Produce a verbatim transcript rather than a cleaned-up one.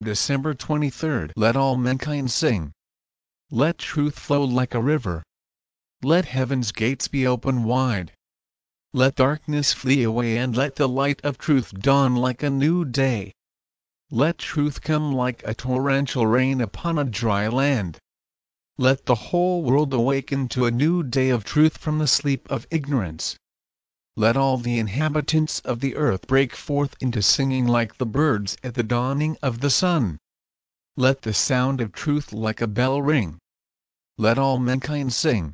December twenty-third. Let all mankind sing. Let truth flow like a river. Let heaven's gates be open wide. Let darkness flee away and let the light of truth dawn like a new day. Let truth come like a torrential rain upon a dry land. Let the whole world awaken to a new day of truth from the sleep of ignorance. Let all the inhabitants of the earth break forth into singing like the birds at the dawning of the sun. Let the sound of truth like a bell ring. Let all mankind sing.